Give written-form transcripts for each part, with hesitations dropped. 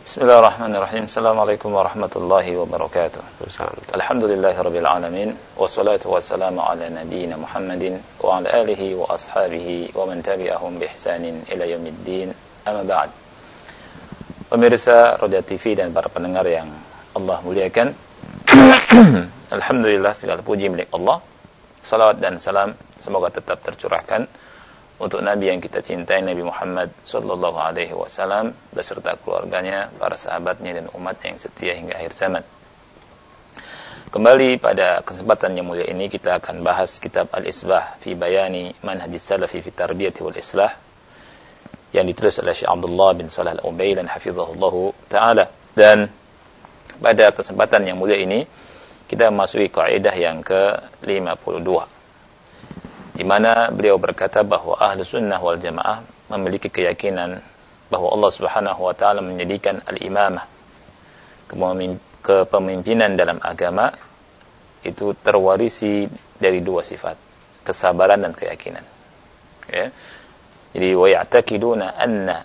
Bismillahirrahmanirrahim. Assalamualaikum warahmatullahi wabarakatuh. Alhamdulillahirabbil alamin wassalatu wassalamu ala nabiyyina Muhammadin wa ala alihi wa ashabihi wa man tabi'ahum bi ihsanin ila yaumiddin. Amma ba'd. Pemirsa Roja TV dan para pendengar yang Allah muliakan. Alhamdulillah, segala puji milik Allah. Salawat dan salam semoga tetap tercurahkan untuk Nabi yang kita cintai, Nabi Muhammad sallallahu alaihi wasallam beserta keluarganya, para sahabatnya dan umat yang setia hingga akhir zaman. Kembali pada kesempatan yang mulia ini kita akan bahas kitab Al-Isbah fi Bayani Manhajis Salafi fi Tarbiyati wal Islah yang ditulis oleh Syekh Abdullah bin Shalih Al-Utsaimin hafizahullah taala. Dan pada kesempatan yang mulia ini kita memasuki kaidah yang ke-52, di mana beliau berkata bahwa ahlu sunnah wal jamaah memiliki keyakinan bahwa Allah subhanahu wa ta'ala menjadikan al-imamah, kepemimpinan dalam agama itu terwarisi dari dua sifat, kesabaran dan keyakinan. Ya. Jadi wa ya'taqiduna anna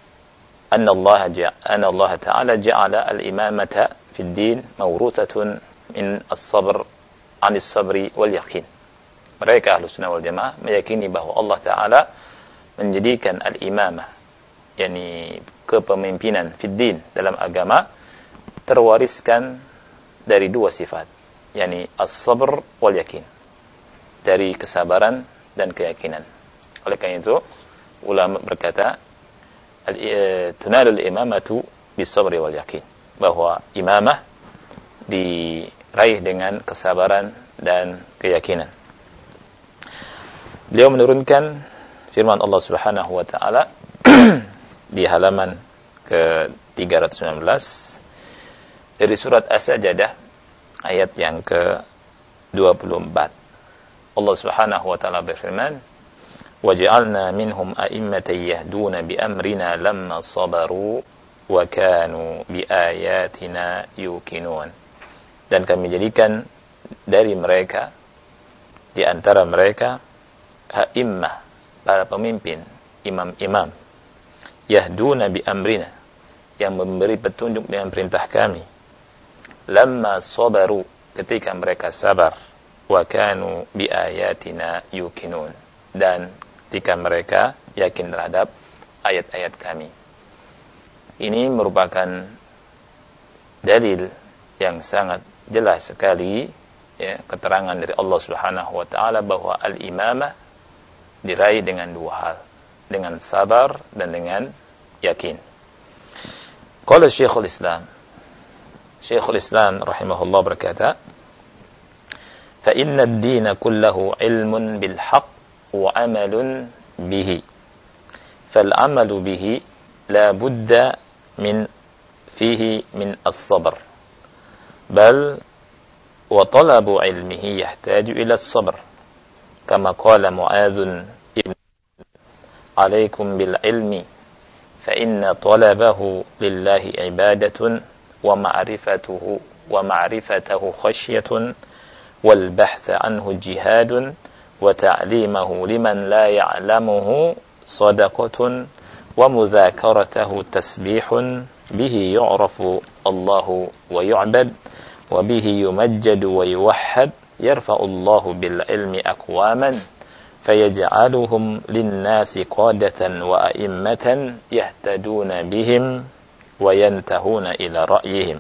Allah ta'ala ja'ala al-imamata fid din mawruthatun min as-sabr 'an as-sabri wal yaqin. Mereka ahlu sunnah wal jamaah meyakini bahwa Allah Ta'ala menjadikan al-imamah, yakni kepemimpinan fiddin dalam agama, terwariskan dari dua sifat, yakni as-sabr wal yakin, dari kesabaran dan keyakinan. Oleh karena itu ulama berkata tunalul imamatu bis-sabri wal yakin, bahwa imamah diraih dengan kesabaran dan keyakinan. Beliau menurunkan firman Allah Subhanahu wa taala di halaman ke-319 dari surat As-Sajdah ayat yang ke-24. Allah Subhanahu wa taala berfirman, "Waja'alna minhum a'immatan yahduna bi amrina lamma sabaru wa kanu bi ayatina yuqinun." Dan kami jadikan dari mereka, di antara mereka, ha'immah, para pemimpin, imam-imam, yahduna bi amrina, yang memberi petunjuk dengan perintah kami, lamma sabaru, ketika mereka sabar, wa kanu bi ayatina yuqinun, dan ketika mereka yakin terhadap ayat-ayat kami. Ini merupakan dalil yang sangat jelas sekali, ya, keterangan dari Allah Subhanahu wa taala bahwa al-imamah diraih dengan dua hal, dengan sabar dan dengan yakin. Qala Syekhul Islam rahimahullah berkata, "Fa inna ad-din kulluhu ilmun bil haqq wa amalun bihi. Fal amalu bihi la budda min fihi min as-sabr. Bal wa talabu ilmihi yahtaju ila as-sabr. Kama qala Mu'adz عليكم بالعلم فإن طلبه لله عبادة ومعرفته خشية والبحث عنه جهاد وتعليمه لمن لا يعلمه صدقة ومذاكرته تسبيح به يعرف الله ويعبد وبه يمجد ويوحد يرفع الله بالعلم أقواما فيجعلهم للناس قادة وأئمة يهتدون بهم وينتهون إلى رأيهم."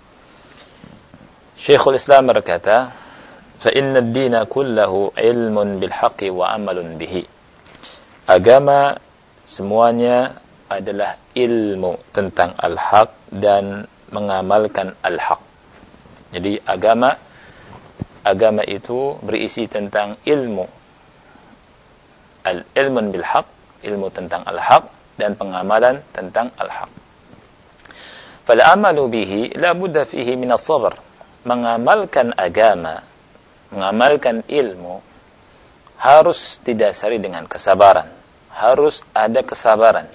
Syekhul Islam berkata, "Fa-inna ad-dina kullahu ilmun bil haqqi wa amalun bihi." Agama semuanya adalah ilmu tentang al-haq dan mengamalkan al-haq. Jadi agama itu berisi tentang ilmu, al-ilmun bil haq, ilmu tentang al-haq, dan pengamalan tentang al-haq. Fal amalu bihi la budda fihi min as-sabr. Mengamalkan agama, mengamalkan ilmu harus didasari dengan kesabaran, harus ada kesabaran.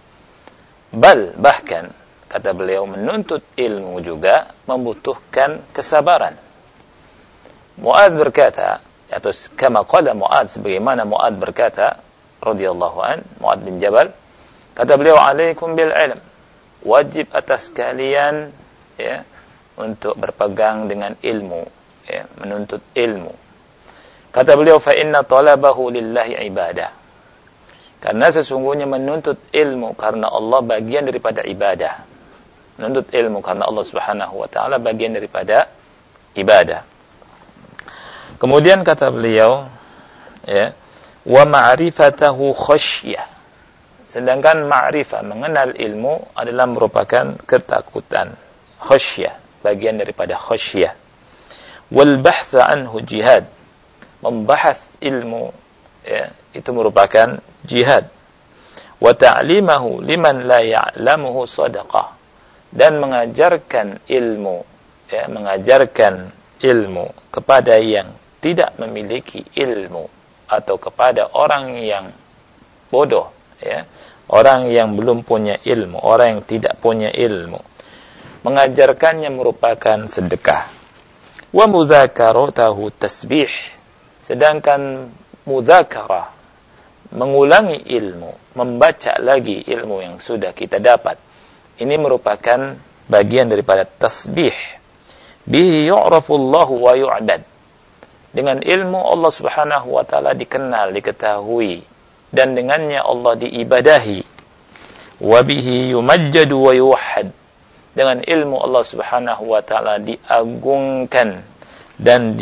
Bahkan kata beliau, menuntut ilmu juga membutuhkan kesabaran. Mu'adz berkata, atau kama qala Mu'adz, sebagaimana Mu'adz berkata radhiyallahu an, Mu'adz bin Jabal, kata beliau, "Alaikum bil ilm." wajib atas kalian ya untuk berpegang dengan ilmu, ya, menuntut ilmu. Kata beliau, fa inna talabahu lillahi ibadah. Karena sesungguhnya menuntut ilmu karena Allah bagian daripada ibadah. Menuntut ilmu karena Allah Subhanahu wa taala bagian daripada ibadah. Kemudian kata beliau, ya, wa ma'rifatahu khasyah. Sedangkan ma'rifah, mengenal ilmu adalah merupakan ketakutan. Khasyah, bagian daripada khasyah. Wal bahtha anhu jihad. Membahas ilmu, ya, itu merupakan jihad. Wa ta'limahu liman la ya'lamuhu sadaqah. Dan mengajarkan ilmu, ya, mengajarkan ilmu kepada yang tidak memiliki ilmu atau kepada orang yang bodoh, ya, orang yang belum punya ilmu, orang yang tidak punya ilmu, mengajarkannya merupakan sedekah. Wa mudzakaratahu tasbih. Sedangkan mudzakarah, mengulangi ilmu, membaca lagi ilmu yang sudah kita dapat, ini merupakan bagian daripada tasbih. Bihi yu'rafullahu wa yu'bad. Dengan ilmu Allah Subhanahu wa taala dikenal, diketahui, dan dengannya Allah diibadahi. Wa bihi yumajjadu wa yuwahhad. Dengan ilmu Allah Subhanahu wa taala diagungkan dan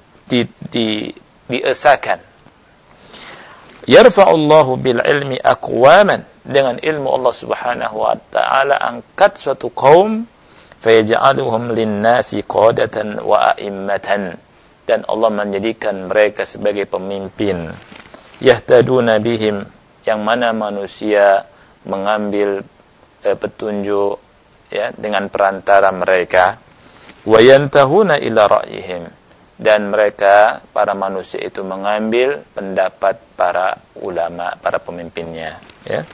diesakan. Yarfa'ullahu bil ilmi aqwaman. Dengan ilmu Allah Subhanahu wa taala angkat suatu kaum, fayaj'aluhum lin-nasi qadatan wa a'immatan. Dan Allah menjadikan mereka sebagai pemimpin. Yahtaduna bihim, yang mana manusia mengambil petunjuk, ya, dengan perantara mereka. Wa yantahuna ila ra'yihim, dan mereka, para manusia itu, mengambil pendapat para ulama, para pemimpinnya, ya.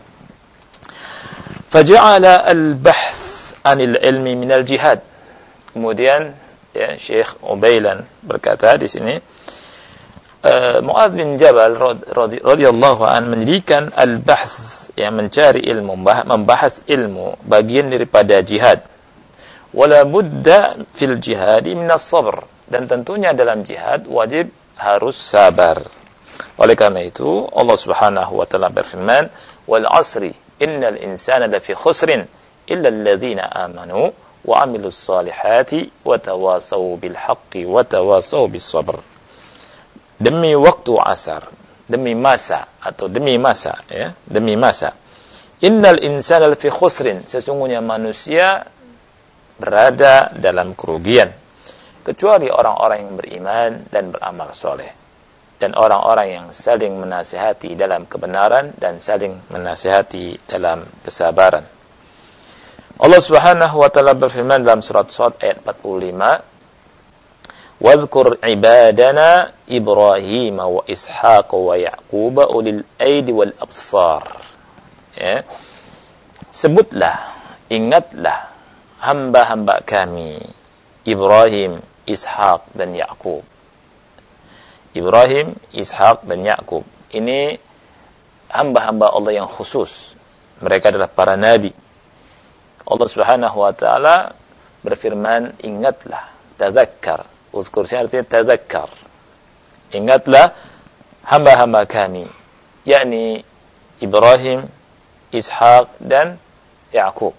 Faja'ala al-bahth anil ilmi minal jihad. Kemudian, ya, Syekh Ubailan berkata di sini, Mu'adz bin Jabal radhiyallahu an menjadikan al-bahth, yang mencari ilmu, membahas ilmu, bagian daripada jihad. Wala budda fil jihadi minas sabr. Dan tentunya dalam jihad wajib harus sabar. Oleh karena itu Allah Subhanahu wa taala berfirman, wal 'asri innal insana lafi khusrin illa alladhina amanu wa 'amilus salihati wa tawasaw bil haqqi wa tawasaw bis sabr. Demi waktu asar, demi masa, atau demi masa, ya, demi masa. Innal insana lafi khusrin, sesungguhnya manusia berada dalam kerugian, kecuali orang-orang yang beriman dan beramal soleh, dan orang-orang yang saling menasihati dalam kebenaran dan saling menasihati dalam kesabaran. Allah Subhanahu wa taala berfirman dalam surat Shad ayat 45, "Wadhkur ibadana Ibrahim wa Ishaq wa Ya'qub ulil aidi wal absar." Ya. Sebutlah, ingatlah hamba-hamba kami Ibrahim, Ishaq dan Ya'qub. Ibrahim, Ishaq dan Ya'qub ini hamba-hamba Allah yang khusus. Mereka adalah para nabi. Allah Subhanahu wa taala berfirman, ingatlah, tazakkar. Uzkur artinya tazakkar. Ingatlah hamba-hamba kami, yakni Ibrahim, Ishaq dan Ya'qub.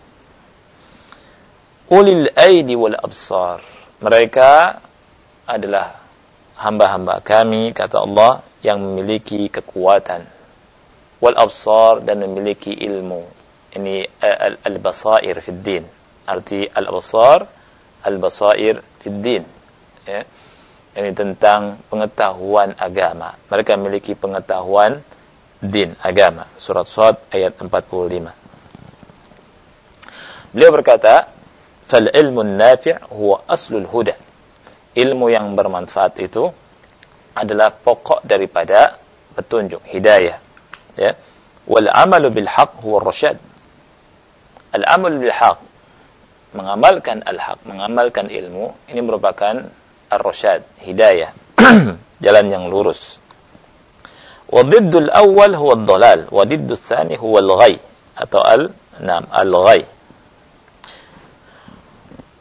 Ulil aidi wal absar. Mereka adalah hamba-hamba kami, kata Allah, yang memiliki kekuatan. Wal absar, dan memiliki ilmu. Ini al-basair fid din. Arti al-absar, al-basair fid din. Ya. Ini tentang pengetahuan agama. Mereka memiliki pengetahuan din, agama. Surat Shad ayat 45. Beliau berkata, فَالْعِلْمُ النَّافِعُ هُوَ أَصْلُ الْهُدَى. Ilmu yang bermanfaat itu adalah pokok daripada petunjuk, hidayah. Ya. وَالْعَمَلُ بِالْحَقِّ هُوَ الرَّشَادُ. Al-amal bil-haq, mengamalkan al-haq, mengamalkan ilmu, ini merupakan ar-rasyad, hidayah, jalan yang lurus. Wadiddul awal huwa ad-dalal, wadiddul tsani huwa al-ghay, atau al-ghay.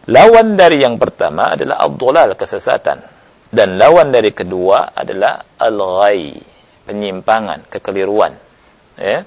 Lawan dari yang pertama adalah ad-dhalal, kesesatan. Dan lawan dari kedua adalah al-ghay, penyimpangan, kekeliruan. Ya.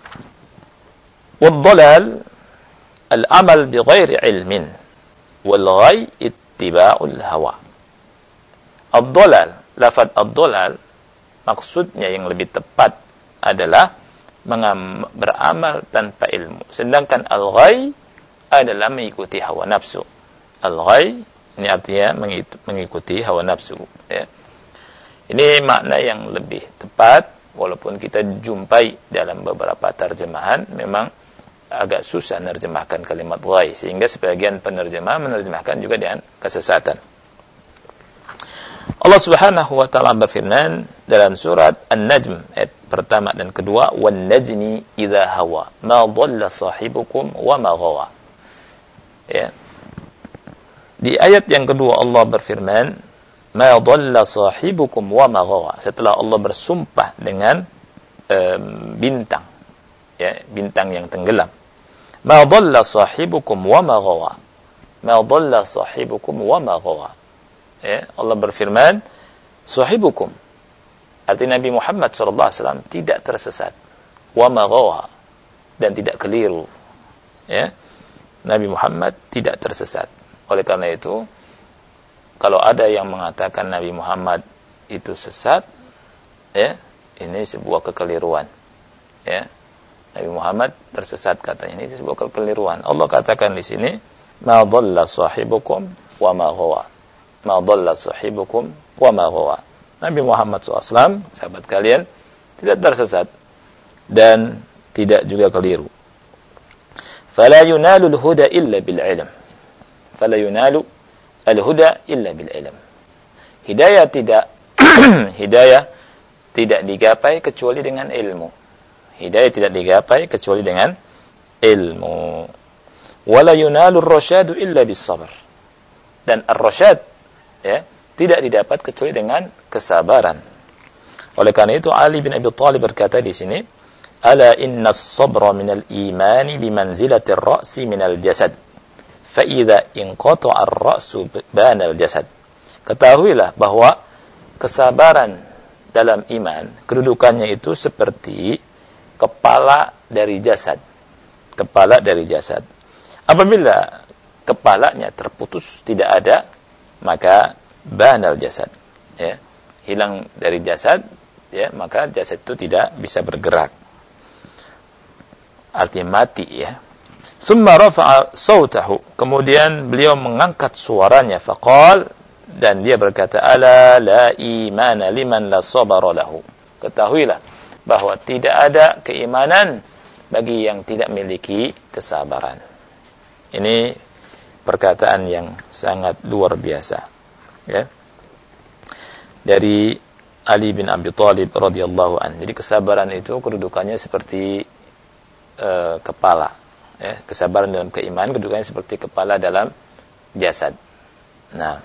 Wad-dhalal al-amal bighairi ilmin, wal-ghay ittiba'ul hawa. Ad-dhalal, lafaz ad-dhalal maksudnya yang lebih tepat adalah beramal tanpa ilmu. Sedangkan al-ghay adalah mengikuti hawa nafsu. Al-ghay ini artinya mengikuti hawa nafsu. Ya. Ini makna yang lebih tepat, walaupun kita jumpai dalam beberapa terjemahan, memang agak susah menerjemahkan kalimat ghay, sehingga sebagian penerjemah menerjemahkan juga dengan kesesatan. Allah Subhanahu wa taala berfirman dalam surat An-Najm ayat pertama dan kedua, "Wan najmi idza hawa ma dhalla sahibukum wa ma ghawa." Ya. Di ayat yang kedua Allah berfirman, "Ma dhalla sahibukum wa ma ghawa." Setelah Allah bersumpah dengan bintang, ya, bintang yang tenggelam. "Ma dhalla sahibukum wa ma ghawa." Ma dhalla sahibukum wa ma ghawa. Ya, Allah berfirman, sahibukum, artinya Nabi Muhammad SAW tidak tersesat, wa ma ghawa, dan tidak keliru. Ya, Nabi Muhammad tidak tersesat. Oleh karena itu, kalau ada yang mengatakan Nabi Muhammad itu sesat, ya, ini sebuah kekeliruan. Ya, Nabi Muhammad tersesat katanya, ini sebuah kekeliruan. Allah katakan di sini, ma dhalla sahibukum wa ma ghawa. Ma dhalla sahibukum wa ma ghawa. Nabi Muhammad SAW, sahabat kalian, tidak tersesat dan tidak juga keliru. Fala yunalu al-huda illa bil ilm. Fala yunalu al-huda illa bil ilm. Hidayah tidak digapai kecuali dengan ilmu. Hidayah tidak digapai kecuali dengan ilmu. Wala yunalu ar-rasyadu illa bis sabr. Dan ar-rasyad, ya, tidak didapat kecuali dengan kesabaran. Oleh karena itu Ali bin Abi Thalib berkata di sini, "Ala inna as-sabra minal imani bimanzilati ar-ra'si minal jasad. Fa idza inqata'a ar-ra'su bana al-jasad." Ketahuilah bahwa kesabaran dalam iman kedudukannya itu seperti kepala dari jasad. Kepala dari jasad. Apabila kepalanya terputus, tidak ada, maka banal jasad, ya, hilang dari jasad, ya, maka jasad itu tidak bisa bergerak, artinya mati, ya. Summa rafa'a sautahu, kemudian beliau mengangkat suaranya, faqal, dan dia berkata, ala la imana liman la sabara lahu. Ketahuilah bahwa tidak ada keimanan bagi yang tidak memiliki kesabaran. Ini perkataan yang sangat luar biasa, ya, dari Ali bin Abi Thalib radhiyallahu anhu. Jadi kesabaran itu kedudukannya seperti kepala, ya. Kesabaran dalam keimanan kedudukannya seperti kepala dalam jasad. Nah,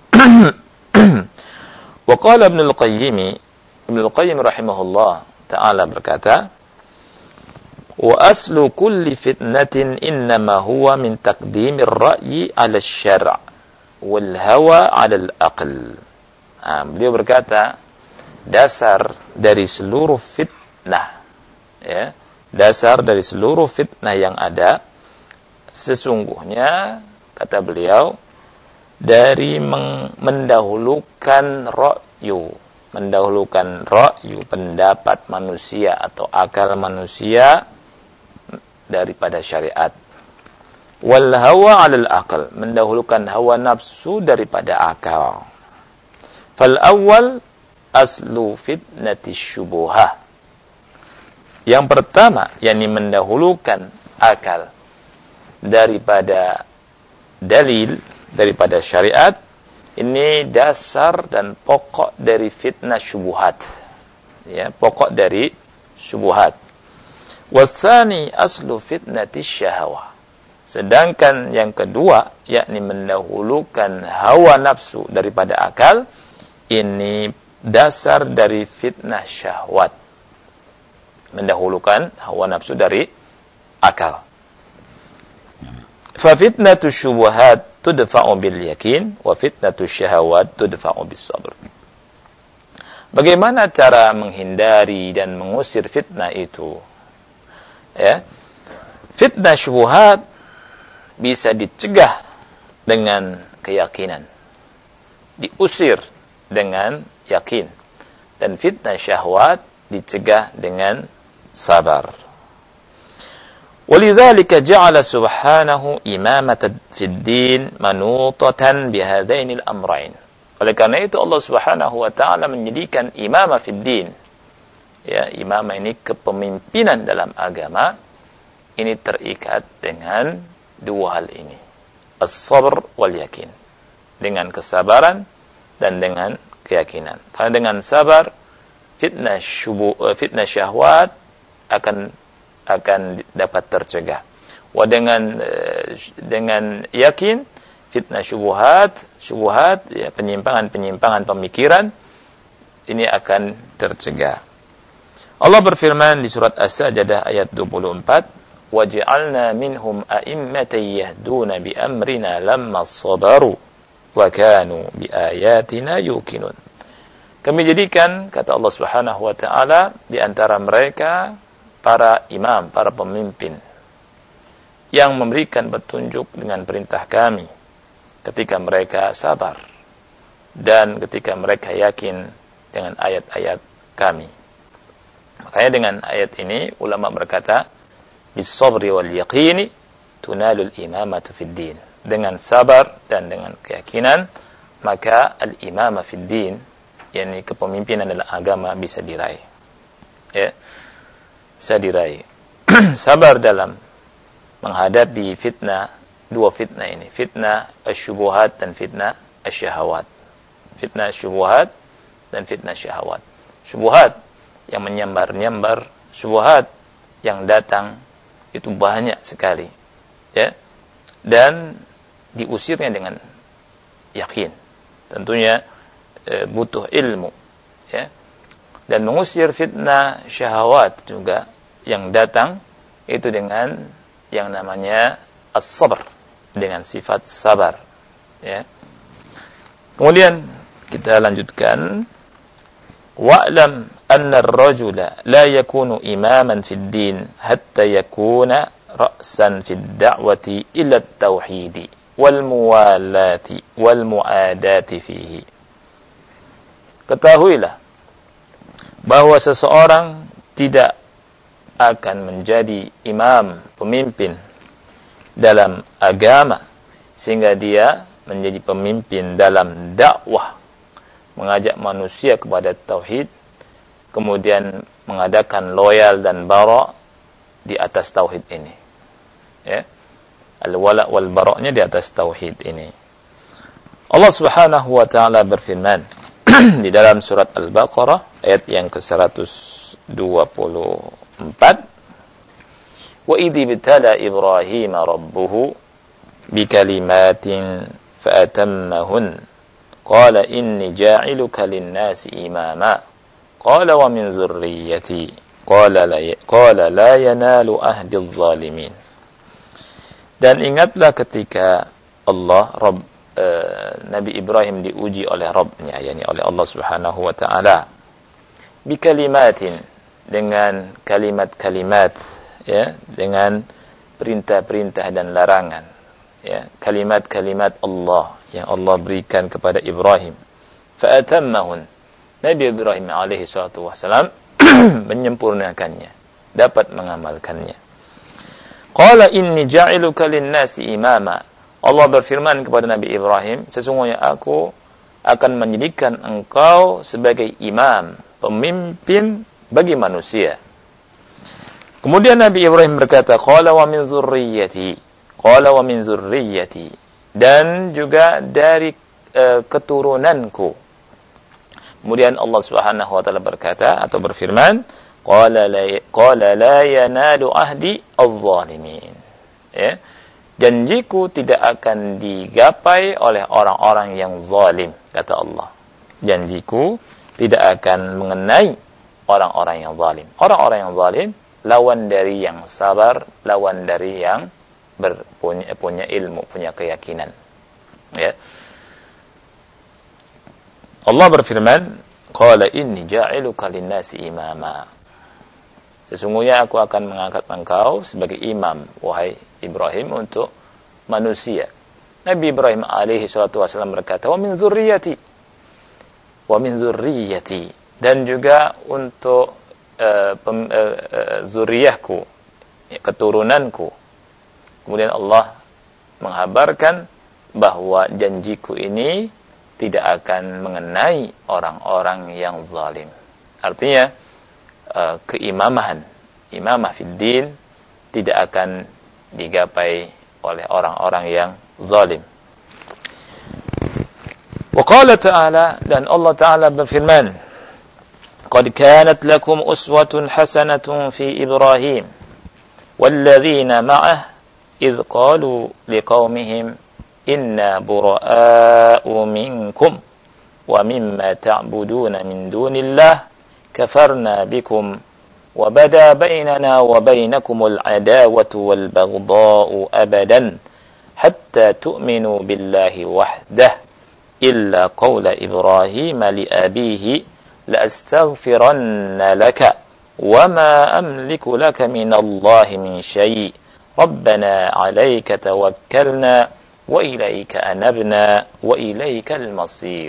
wa qala Ibnu al-Qayyim rahimahullah ta'ala berkata, wa aslu kulli fitnatin innama huwa min taqdimir ra'yi 'ala asy-syar' wal hawa 'ala al-aql. Beliau berkata, dasar dari seluruh fitnah, ya, dasar dari seluruh fitnah yang ada sesungguhnya, kata beliau, dari mendahulukan ra'yu, pendapat manusia atau akal manusia daripada syariat. Wal hawa 'alal aql, mendahulukan hawa nafsu daripada akal. Fal awwal aslu fitnati syubuhah. Yang pertama, yakni mendahulukan akal daripada dalil, daripada syariat, ini dasar dan pokok dari fitnah syubuhat, ya, pokok dari syubuhat. Wasani aslu fitnati syahwah. Sedangkan yang kedua, yakni mendahulukan hawa nafsu daripada akal, ini dasar dari fitnah syahwat. Mendahulukan hawa nafsu dari akal. Fa fitnatu syubuhat tudfa'u bil yakin wa fitnatus syahawat tudfa'u bis sabr. Bagaimana cara menghindari dan mengusir fitnah itu? Ya. Fitnah syubhat bisa dicegah dengan keyakinan. Diusir dengan yakin. Dan fitnah syahwat dicegah dengan sabar. ولذلك جعل سبحانه إمامة في الدين منوطة بهذين الأمرين. Oleh karena itu Allah Subhanahu wa taala menjadikan imamah fid din. Ya, imamah ini kepemimpinan dalam agama ini terikat dengan dua hal ini. As-sabr wal yakin. Dengan kesabaran dan dengan keyakinan. Karena dengan sabar fitnah syahwat akan dapat tercegah. Dengan yakin fitnah syubhat ya, penyimpangan pemikiran ini akan tercegah. Allah berfirman di surat As-Sajdah ayat 24, "Waj'alna minhum a'immatan yahduna bi amrina lamma sabaru wa kanu bi ayatina yuqinun." Kami jadikan, kata Allah Subhanahu wa taala, di antara mereka para imam, para pemimpin yang memberikan petunjuk dengan perintah kami ketika mereka sabar dan ketika mereka yakin dengan ayat-ayat kami. Makanya dengan ayat ini ulama berkata, bis-sabri wal yaqini tunalul imamatu fid din. Dengan sabar dan dengan keyakinan maka al-imamah fid din, yakni kepemimpinan dalam agama bisa diraih. Ya. Bisa diraih. Sabar dalam menghadapi fitnah, dua fitnah ini, fitnah asyubuhat dan fitnah asyahawat. Fitnah syubuhat dan fitnah syahawat. Syubuhat yang menyambar-nyambar, syubuhat yang datang itu banyak sekali, ya, dan diusirnya dengan yakin. Tentunya butuh ilmu, ya. Dan mengusir fitnah syahawat juga yang datang itu dengan yang namanya as-sabr, dengan sifat sabar, ya. Kemudian kita lanjutkan, wa'lam anna ar-rajula la yakunu imaman fid din hatta yakuna ra'san fid da'wati ila at-tauhid wal muwalati wal muadati fihi. Ketahuilah bahwa seseorang tidak akan menjadi imam, pemimpin dalam agama sehingga dia menjadi pemimpin dalam dakwah, mengajak manusia kepada tauhid, kemudian mengadakan loyal dan bara di atas tauhid ini, ya, al-wala wal bara-nya di atas tauhid ini. Allah Subhanahu wa taala berfirman di dalam surat Al-Baqarah ayat yang ke-124, wa idh ibtala Ibrahim rabbuhu bikalimatin fa'atammahun qala inni ja'iluka lin-nasi imama qala wa min dzurriyyati qala la yanalu ahdi adh-dhalimin. Dan ingatlah ketika Allah Nabi Ibrahim diuji oleh Rabbnya, yakni oleh Allah Subhanahu wa ta'ala, bikalimatin, dengan kalimat-kalimat, ya, dengan perintah-perintah dan larangan, ya, kalimat-kalimat Allah yang Allah berikan kepada Ibrahim. Fa'atammahun, Nabi Ibrahim alaihi salatu wassalam menyempurnakannya, dapat mengamalkannya. Qala inni ja'iluka lin-nasi imama. Allah berfirman kepada Nabi Ibrahim, sesungguhnya aku akan menjadikan engkau sebagai imam, pemimpin bagi manusia. Kemudian Nabi Ibrahim berkata, qala wa min dzurriyyati, qala wa min dzurriyyati, dan juga dari keturunanku. Kemudian Allah Subhanahu wa taala berkata atau berfirman, qala la yanalu ahdi adh-dhalimin. Ya. Janjiku tidak akan digapai oleh orang-orang yang zalim, kata Allah. Janjiku tidak akan mengenai orang-orang yang zalim. Orang-orang yang zalim lawan dari yang sabar, lawan dari yang punya ilmu, punya keyakinan. Ya. Allah berfirman, qala inni ja'iluka lin-nasi imama. Sesungguhnya aku akan mengangkat engkau sebagai imam, wahai Ibrahim, untuk manusia. Nabi Ibrahim alaihi salatu wasallam berkata, wa min dzurriyyati, dan juga untuk zuriyahku, keturunanku. Kemudian Allah menghabarkan bahwa janjiku ini tidak akan mengenai orang-orang yang zalim. Artinya imamah fid din tidak akan digapai oleh orang-orang yang zalim. Wa qala ta'ala, dan Allah Ta'ala berfirman, qad kanat lakum uswatun hasanatun fi Ibrahim walladzina ma'ah idh qalu liqaumihim inna bura'a'u minkum wa mimma ta'buduna min dunillah kafarna bikum wa bada bainana wa bainakumul adawatu wal baghdha'u abadan hatta tu'minu billahi wahdah illa qawla Ibrahim li abihi la astaghfiranna laka wa ma amliku laka min Allah min syai' rabbana 'alaika tawakkalna wa ilaika anabna wa ilaikal masir.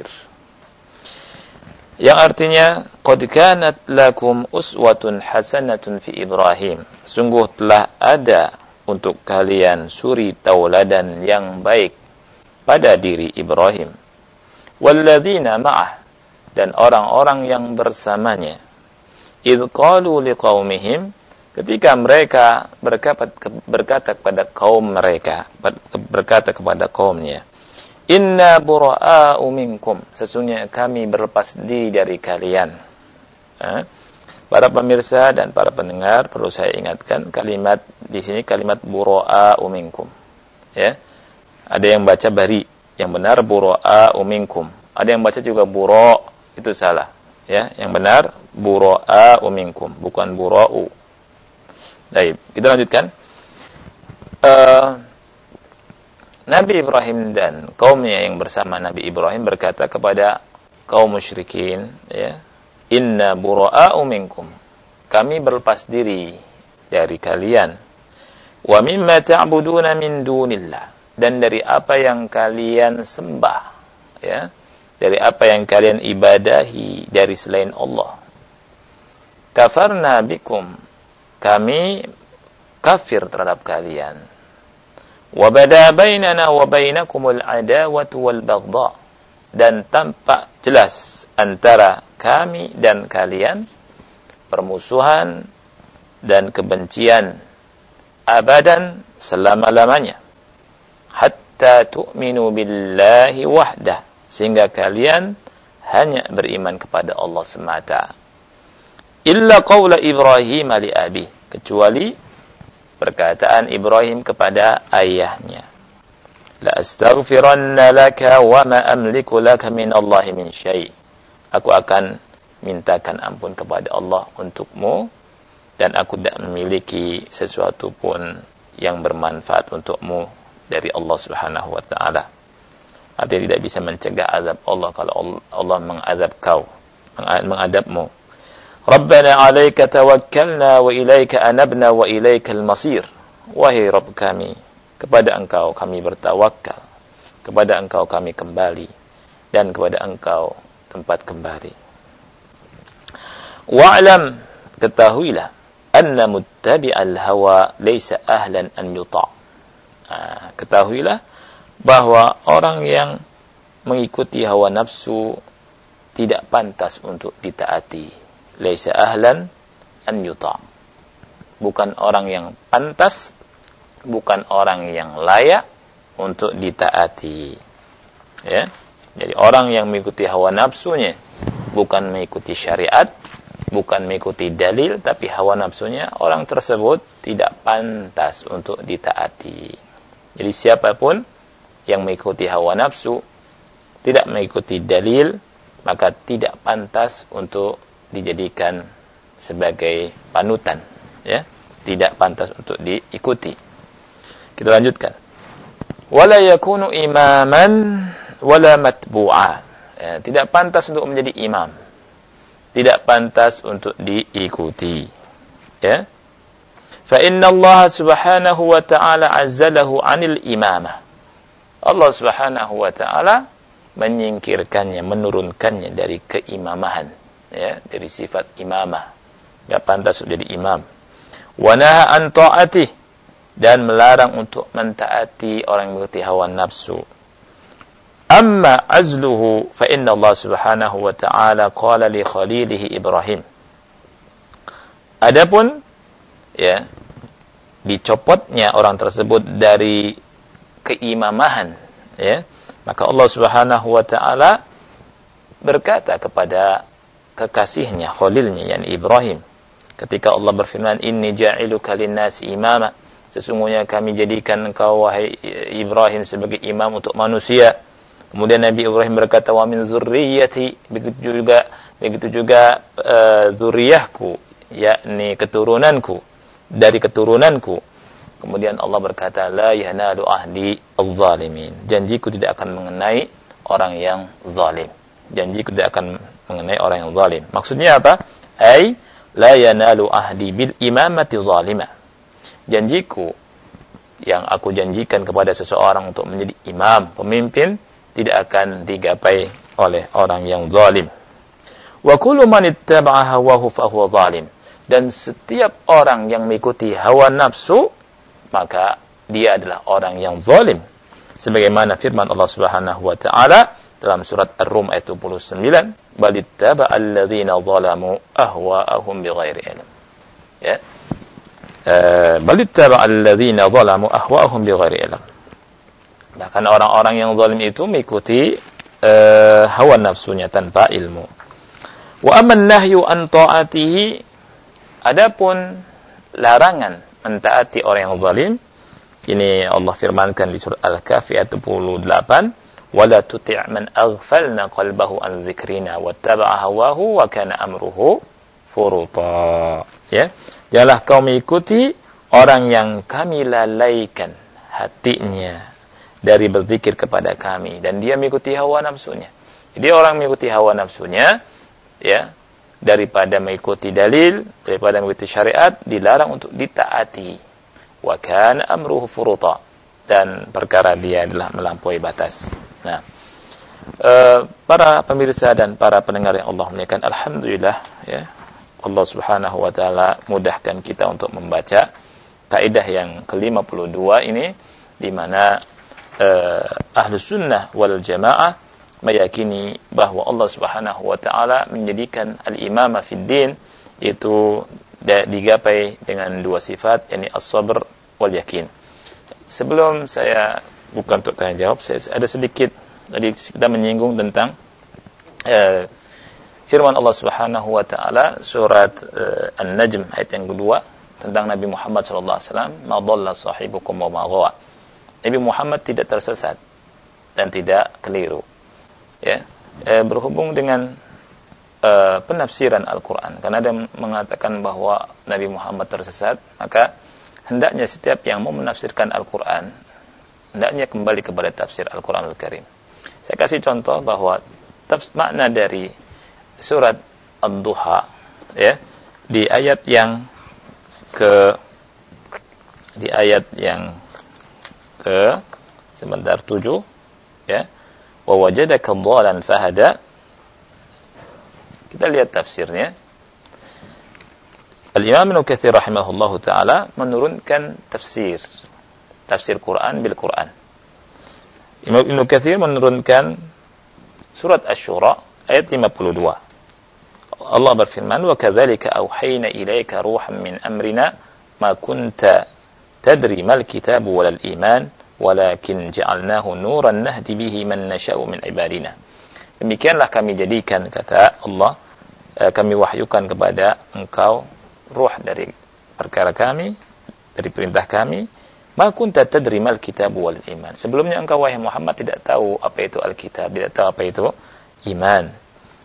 Yang artinya, qad kanat lakum uswatun hasanatun fi Ibrahim. Sungguh telah ada untuk kalian suri tauladan yang baik pada diri Ibrahim. Walladzina ma'ah, dan orang-orang yang bersamanya. Idh qalu liqaumihim, ketika mereka berkata kepada kaum mereka, berkata kepada kaumnya, inna bura'a'u minkum, sesungguhnya kami berlepas diri dari kalian. Para pemirsa dan para pendengar, perlu saya ingatkan kalimat di sini kalimat bura'a'u minkum. Ya. Ada yang baca bari, yang benar bura'a'u minkum. Ada yang baca juga bura', itu salah. Ya, yang benar bura'a'u minkum, bukan bura'u. Baik, kita lanjutkan. Nabi Ibrahim dan kaumnya yang bersama Nabi Ibrahim berkata kepada kaum musyrikin, ya, inna bura'a'u minkum, kami berlepas diri dari kalian, wa mimma ta'buduna min dunillah, dan dari apa yang kalian sembah, ya, dari apa yang kalian ibadahi dari selain Allah. Kafarna bikum, kami kafir terhadap kalian. Wa bada bainana wa bainakumul adawatu wal baghdha, dan tampak jelas antara kami dan kalian permusuhan dan kebencian abadan, selama-lamanya, hatta tu'minu billahi wahdah, sehingga kalian hanya beriman kepada Allah semata. Illa qawla Ibrahim li abi, kecuali perkataan Ibrahim kepada ayahnya, la astaghfiranna laka wa ma amliku laka min Allah min syai', aku akan mintakan ampun kepada Allah untukmu, dan aku tidak memiliki sesuatu pun yang bermanfaat untukmu dari Allah Subhanahu wa taala. Artinya tidak bisa mencegah azab Allah kalau Allah mengazab kau, mengadabmu. Rabbana 'alaika tawakkalna wa ilaika anabna wa ilaikal masir. Wahai Rabb kami, kepada Engkau kami bertawakal, kepada Engkau kami kembali, dan kepada Engkau tempat kembali. Wa'lam, ketahuilah, anna muttabi'al hawa laysa ahlan an yuta'. Ketahuilah bahwa orang yang mengikuti hawa nafsu tidak pantas untuk ditaati. Laisa ahlan an yuta', bukan orang yang pantas, bukan orang yang layak untuk ditaati. Ya, jadi orang yang mengikuti hawa nafsunya, bukan mengikuti syariat, bukan mengikuti dalil, tapi hawa nafsunya, orang tersebut tidak pantas untuk ditaati. Jadi siapapun yang mengikuti hawa nafsu, tidak mengikuti dalil, maka tidak pantas untuk dijadikan sebagai panutan, ya, tidak pantas untuk diikuti. Kita lanjutkan. Wala yakunu imaman wala matbu'a. Ya, tidak pantas untuk menjadi imam. Tidak pantas untuk diikuti. Ya. Fa inna Allah subhanahu wa ta'ala azzalahu 'anil imamah. Allah subhanahu wa ta'ala menyingkirkannya, menurunkannya dari keimamahan, ya, dari sifat imamah. Enggak pantas untuk jadi imam. Wa naha an ta'atih, dan melarang untuk mentaati orang yang mengikuti hawa nafsu. Amma azluhu fa inna Allah subhanahu wa ta'ala qala li khalilihi Ibrahim. Adapun, ya, dicopotnya orang tersebut dari keimamahan, ya, maka Allah subhanahu wa ta'ala berkata kepada kekasihnya, khalilnya, yakni Ibrahim, ketika Allah berfirman, inni ja'iluka linnasi imama, sesungguhnya kami jadikan engkau wahai Ibrahim sebagai imam untuk manusia. Kemudian Nabi Ibrahim berkata, wa min zurriyyati, begitu juga zuriyahku, yakni keturunanku, dari keturunanku. Kemudian Allah berkata, la yanalu ahdi adh-dhalimin, janjiku tidak akan mengenai orang yang zalim. Janjiku tidak akan mengenai orang yang zalim. Maksudnya apa? Ai la yanalu ahdi bil imamati zalimah. Janjiku yang aku janjikan kepada seseorang untuk menjadi imam, pemimpin, tidak akan digapai oleh orang yang zalim. Wa kullu man ittaba'a hawahu fa huwa zalim. Dan setiap orang yang mengikuti hawa nafsu, maka dia adalah orang yang zalim. Sebagaimana firman Allah Subhanahu wa taala dalam surat Ar-Rum ayat 29, balittaba'a alladzina zalamu ahwa'ahum bighairi ilm. Ya. Balittaba'a alladzina zalamu ahwa'ahum bighairi ilm. Bahkan orang-orang yang zalim itu mengikuti hawa nafsunya tanpa ilmu. Wa amman nahyu an ta'atihi, adapun larangan mentaati orang yang zalim, ini Allah firmankan di surah Al-Kahfi ayat 28, wala tuti' man aghfalna qalbahu an dzikrina wattaba'a hawahu wa kana amruhu furuta. Ya, janganlah kau mengikuti orang yang kami lalaikan hatinya dari berzikir kepada kami, dan dia mengikuti hawa nafsunya. Jadi orang mengikuti hawa nafsunya, ya, daripada mengikuti dalil, daripada mengikuti syariat, dilarang untuk ditaati. Wa kana amruhu furuta, dan perkara dia adalah melampaui batas. Nah, para pemirsa dan para pendengar yang Allah muliakan, alhamdulillah, ya, Allah Subhanahu wa taala mudahkan kita untuk membaca kaidah yang ke-52 ini, di mana Ahlus Sunnah wal Jamaah meyakini bahwa Allah Subhanahu wa taala menjadikan al-imamah fid din itu digapai dengan dua sifat, yakni as-sabr wal yakin. Sebelum saya bukan untuk tanya jawab, saya ada sedikit tadi kita menyinggung tentang firman Allah Subhanahu wa taala surat An-Najm ayat yang kedua tentang Nabi Muhammad sallallahu alaihi wasallam, ma dhalla sahibukum wa ma ghawa. Nabi Muhammad tidak tersesat dan tidak keliru. Ya, berhubung dengan penafsiran Al-Quran, karena ada yang mengatakan bahwa Nabi Muhammad tersesat, maka hendaknya setiap yang mau menafsirkan Al-Quran hendaknya kembali kepada tafsir Al-Quranul Karim. Saya kasih contoh bahwa makna dari surat Ad-Duha, ya, di ayat yang sebentar 7, ya, wa wajadaka dhalan fahada. Kita lihat tafsirnya. Al-Imam Ibnu Katsir rahimahullahu taala menurunkan tafsir Quran bil Quran. Imam Ibnu Katsir menurunkan surat Asy-Syura ayat 52. Allah berfirman, wa kadzalika auhayna ilaika ruhan min amrina ma kunta tadri mal kitabu wal iman walakin ja'alnahu nuran nahdi bihi man nasha'u min ibadina. Demikianlah kami jadikan, kata Allah, kami wahyukan kepada engkau ruh dari perkara kami, dari perintah kami, ma kunta tadri mal kitabu wal iman. Sebelumnya engkau wahai Muhammad tidak tahu apa itu Alkitab, tidak tahu apa itu iman.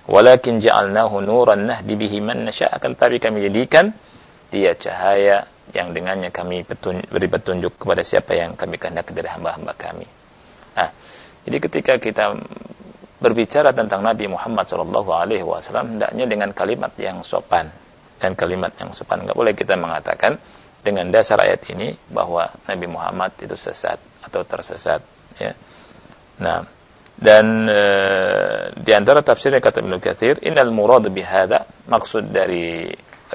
Walakin ja'alnahu nuran nahdi bihi man nasha', akan tapi kami jadikan dia cahaya yang dengannya kami beri petunjuk kepada siapa yang kami kehendaki dari hamba-hamba kami. Nah, jadi ketika kita berbicara tentang Nabi Muhammad SAW, hendaknya dengan kalimat yang sopan. Dan kalimat yang sopan, nggak boleh kita mengatakan dengan dasar ayat ini bahwa Nabi Muhammad itu sesat atau tersesat. Ya. Nah, dan di antara tafsirnya kata Ibnu Katsir, innal murad bihadza, maksud dari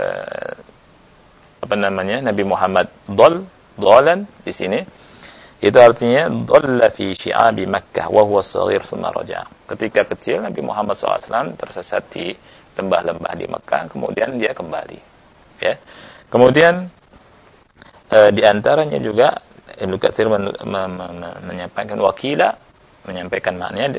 Nabi Muhammad dhalan di sini itu artinya dhalla fi syi'abi Makkah wa huwa shaghir thumma raja'a. Ketika kecil Nabi Muhammad SAW tersesat di lembah-lembah di Makkah, kemudian dia kembali. Ya. Kemudian di antaranya juga Ibnu Katsir menyampaikan menyampaikan maknanya.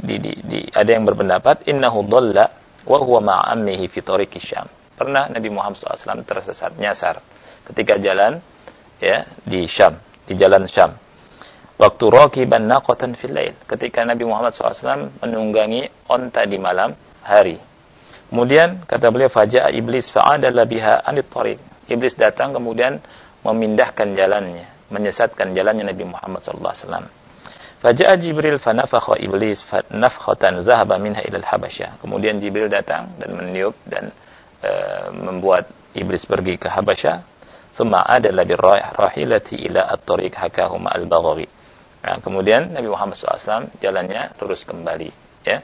Ada yang berpendapat innahu dhalla wa huwa ma'a ammihi fi tariqi Syam. Pernah Nabi Muhammad SAW tersesat, nyasar ketika jalan ya di Syam, di jalan Syam. Waktu raqiban naqatan fil lail, ketika Nabi Muhammad SAW menunggangi onta di malam hari. Kemudian kata beliau, faja'a iblis fa'adala biha anit tariq. Iblis datang kemudian memindahkan jalannya, menyesatkan jalannya Nabi Muhammad SAW. Faja'a Jibril fanafakha iblis nafkhatan dhahaba minha ila al-Habasyah. Kemudian Jibril datang dan meniup dan membuat iblis pergi ke Habasyah. Thumma adala birrahilati ila at-tariq hakahuma al-Baghawi. Nah, kemudian Nabi Muhammad SAW jalannya lurus kembali, ya.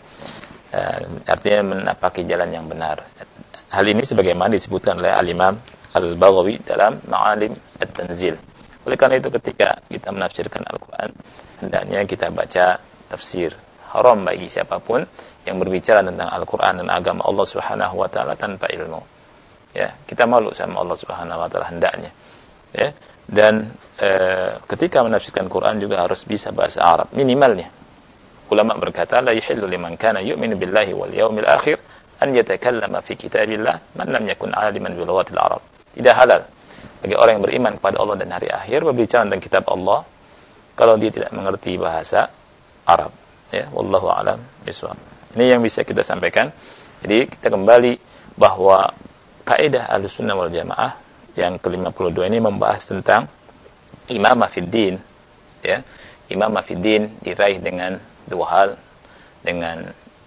Artinya menapaki jalan yang benar. Hal ini sebagaimana disebutkan oleh Al-Imam Al-Baghawi dalam Ma'alim At-Tanzil. Oleh karena itu ketika kita menafsirkan Al-Quran, hendaknya kita baca tafsir. Haram bagi siapapun yang berbicara tentang Al-Quran dan agama Allah Subhanahu wa taala tanpa ilmu. Ya, kita malu sama Allah Subhanahu wa taala hendaknya. Ya. Dan ketika menafsirkan Quran juga harus bisa bahasa Arab minimalnya. Ulama berkata, la yahillu liman kana yu'minu billahi wal yawmil akhir an yatakallama fi kitabillah man lam yakun 'aliman bi lughatil Arab. Tidak halal bagi orang yang beriman kepada Allah dan hari akhir berbicara tentang kitab Allah kalau dia tidak mengerti bahasa Arab. Ya, wallahu a'lam bishawab. Ini yang bisa kita sampaikan. Jadi kita kembali bahwa kaidah Ahlussunnah wal Jamaah yang ke-52 ini membahas tentang imamah fid din, ya. Imamah fid din diraih dengan dua hal, dengan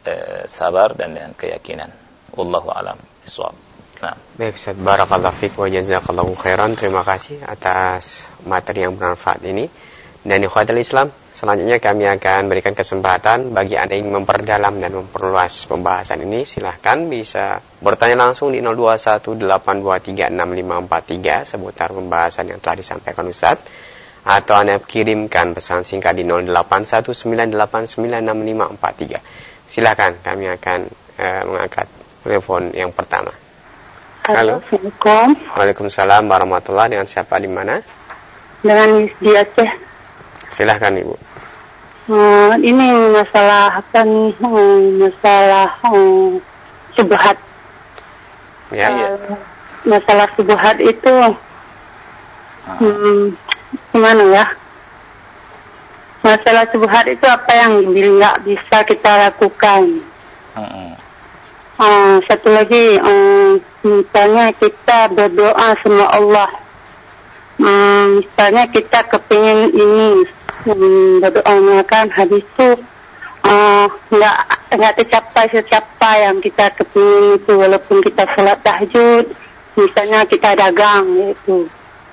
sabar dan dengan keyakinan. Wallahu a'lam bishawab. Nah. Baik, Ustaz, barakallahu fiik wa jazakallahu khairan. Terima kasih atas materi yang bermanfaat ini. Dan ikhwatul Islam, selanjutnya kami akan berikan kesempatan bagi Anda yang memperdalam dan memperluas pembahasan ini. Silahkan bisa bertanya langsung di 0218236543 seputar pembahasan yang telah disampaikan Ustaz, atau Anda kirimkan pesan singkat di 0819896543. Silahkan, kami akan mengangkat telepon yang pertama. Halo. Assalamualaikum. Waalaikumsalam warahmatullahi. Dengan siapa, di mana? Dengan di Aceh. Silahkan Ibu. Ini masalah syubhat. Ya. Masalah syubhat itu gimana ya? Masalah syubhat itu apa yang nggak bisa kita lakukan? Satu lagi, misalnya kita berdoa sama Allah. Misalnya kita kepingin ini berdoa kan, habis itu nggak tercapai yang kita kepingin itu, walaupun kita sholat tahajud, misalnya kita dagang gitu,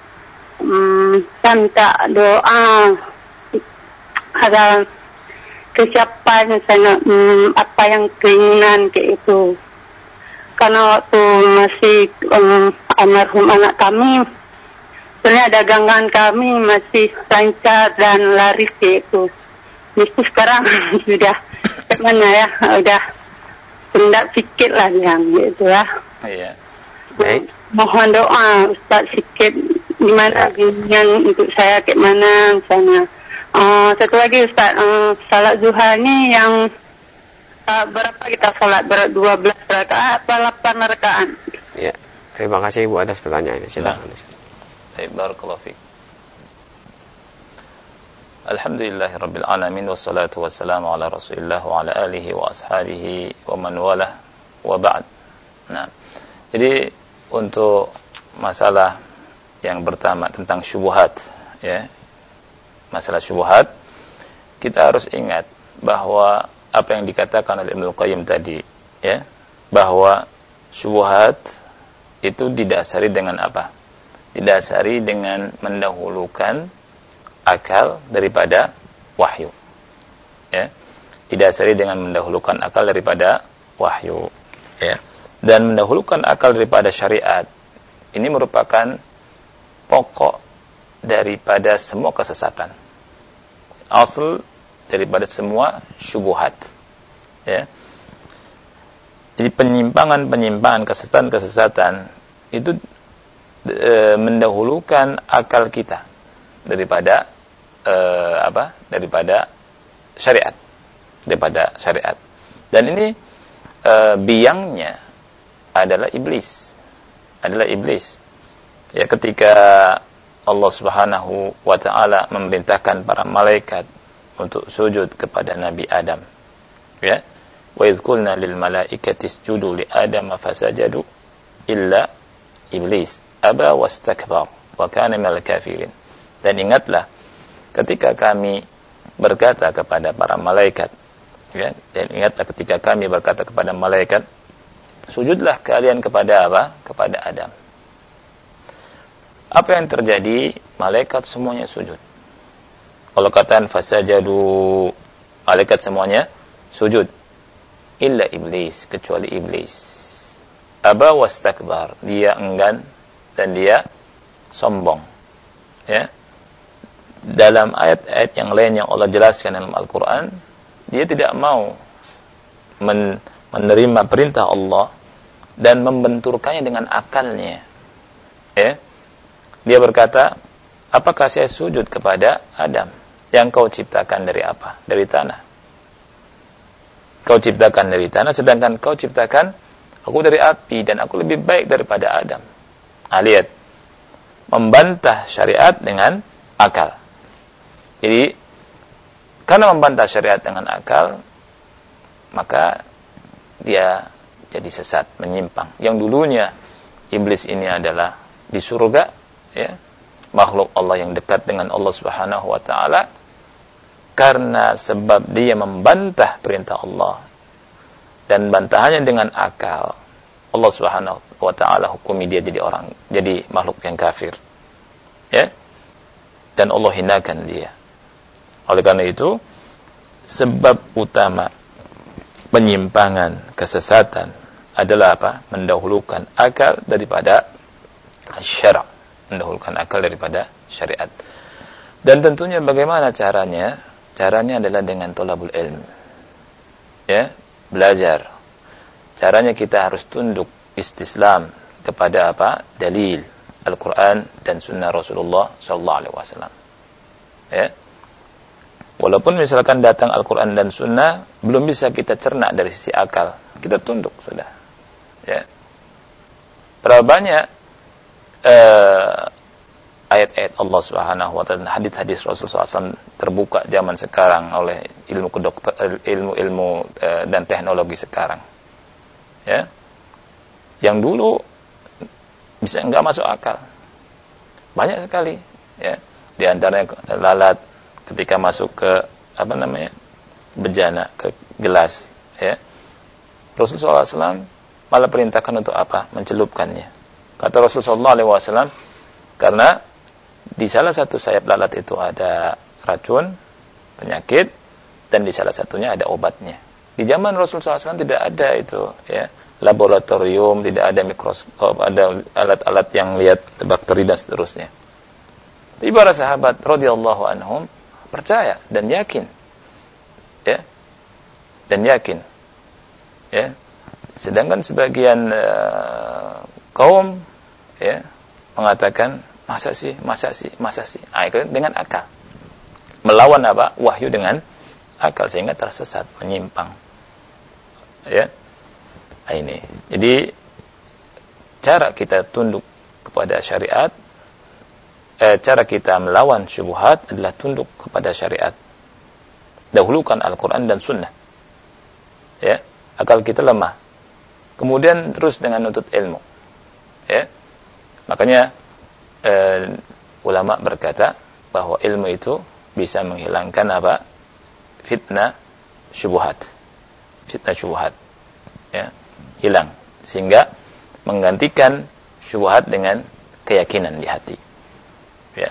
kan tak doa ada tercapai misalnya apa yang keinginan kayak itu. Karena waktu masih almarhum anak kami, sebenarnya dagangan kami masih lancar dan laris gitu. Mesti sekarang sudah gimana ya, udah rendah sedikit lah yang gitu ya. Iya. Baik. Mohon doa Ustaz sikit gimana bimbingan untuk saya kayak mana misalnya. Satu lagi Ustaz, salat zuhur ini yang berapa kita salat? 12 rakaat atau 8 rakaat? Ya. Terima kasih Ibu atas pertanyaannya. Silakan. Baik, barakallahu fiik. Alhamdulillahirabbil alamin wassalatu wassalamu ala Rasulillah wa ala alihi wa ashabihi wa man walah wa ba'd. Nah, jadi untuk masalah yang pertama tentang syubhat, ya. Masalah syubhat, kita harus ingat bahwa apa yang dikatakan oleh Ibnu Qayyim tadi, ya, bahwa syubhat itu didasari dengan apa? Didasari dengan mendahulukan akal daripada wahyu. Ya. Didasari dengan mendahulukan akal daripada wahyu, ya. Dan mendahulukan akal daripada syariat ini merupakan pokok daripada semua kesesatan, asal daripada semua syubhat, ya. Jadi penyimpangan kesesatan itu mendahulukan akal kita daripada daripada syariat, dan ini biangnya adalah iblis, ya. Ketika Allah Subhanahu wa ta'ala memerintahkan para malaikat untuk sujud kepada Nabi Adam, ya, wa idh qulna lil malaikati isjudu li adama fasajadu illa iblis aba wastakbar wa kana minal kafirin. Dan ingatlah ketika kami berkata kepada para malaikat, ya, dan ingatlah ketika kami berkata kepada malaikat, sujudlah kalian kepada apa? Kepada Adam. Apa yang terjadi? Malaikat semuanya sujud. Kalau katakan fasajadu, malaikat semuanya sujud. Illa iblis, kecuali iblis. Aba wastakbar, dia enggan dan dia sombong. Ya. Dalam ayat-ayat yang lain yang Allah jelaskan dalam Al-Quran, dia tidak mau menerima perintah Allah dan membenturkannya dengan akalnya. Ya. Dia berkata, apakah saya sujud kepada Adam yang kau ciptakan dari apa? Dari tanah. Kau ciptakan dari tanah, sedangkan kau ciptakan aku dari api, dan aku lebih baik daripada Adam. Lihat, membantah syariat dengan akal. Jadi, karena membantah syariat dengan akal, maka dia jadi sesat, menyimpang. Yang dulunya iblis ini adalah di surga, ya, makhluk Allah yang dekat dengan Allah Subhanahu wa ta'ala, karena sebab dia membantah perintah Allah dan bantahannya dengan akal, Allah Subhanahu wa ta'ala hukumi dia jadi makhluk yang kafir, ya, dan Allah hinakan dia. Oleh karena itu, sebab utama penyimpangan kesesatan adalah apa? Mendahulukan akal daripada syara', mendahulukan akal daripada syariat. Dan tentunya bagaimana caranya? Caranya adalah dengan thalabul ilm, ya, belajar. Caranya kita harus tunduk istislam kepada apa? Dalil Al-Quran dan Sunnah Rasulullah Sallallahu Alaihi Wasallam. Ya, walaupun misalkan datang Al-Quran dan Sunnah belum bisa kita cerna dari sisi akal, kita tunduk sudah. Ya, berapa banyak ayat-ayat Allah Subhanahu wa ta'ala, hadis-hadis Rasulullah SAW terbuka zaman sekarang oleh ilmu dan teknologi sekarang, ya, yang dulu bisa enggak masuk akal, banyak sekali, ya. Di antaranya lalat ketika masuk ke bejana, ke gelas, ya, Rasulullah SAW malah perintahkan untuk apa? Mencelupkannya. Kata Rasulullah SAW, karena di salah satu sayap lalat itu ada racun, penyakit, dan di salah satunya ada obatnya. Di zaman Rasulullah SAW tidak ada itu, ya, laboratorium, tidak ada mikroskop, ada alat-alat yang lihat bakteri dan seterusnya. Tapi para sahabat radhiyallahu anhum percaya dan yakin, ya, dan yakin, ya. Sedangkan sebagian kaum, ya, mengatakan masa sih. Itu dengan akal. Melawan apa? Wahyu dengan akal, sehingga tersesat, menyimpang. Ya. Ini. Jadi cara kita tunduk kepada syariat, cara kita melawan syubhat adalah tunduk kepada syariat. Dahulukan Al-Quran dan Sunnah. Ya. Akal kita lemah. Kemudian terus dengan nuntut ilmu. Ya. Makanya ulama berkata bahwa ilmu itu bisa menghilangkan apa? Fitnah syubhat. Fitnah syubhat. Ya, hilang sehingga menggantikan syubhat dengan keyakinan di hati. Ya.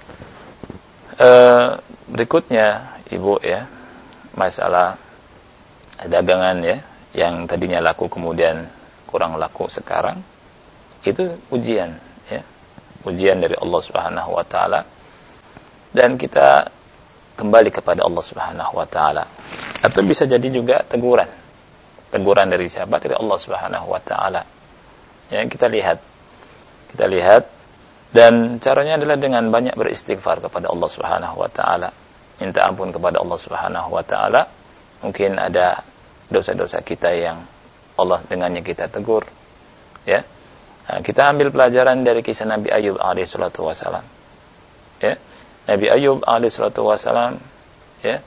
Berikutnya Ibu ya, masalah dagangan ya, yang tadinya laku kemudian kurang laku sekarang, itu ujian ya. Ujian dari Allah Subhanahu wa taala, dan kita kembali kepada Allah Subhanahu wa taala. Atau bisa jadi juga teguran. Teguran dari siapa? Dari Allah Subhanahu wa taala. Ya, kita lihat dan caranya adalah dengan banyak beristighfar kepada Allah Subhanahu wa taala. Minta ampun kepada Allah Subhanahu wa taala. Mungkin ada dosa-dosa kita yang Allah dengannya kita tegur. Ya. Nah, kita ambil pelajaran dari kisah Nabi Ayub alaihi salatu wasalam. Ya. Nabi Ayub alaihi salatu wasalam ya,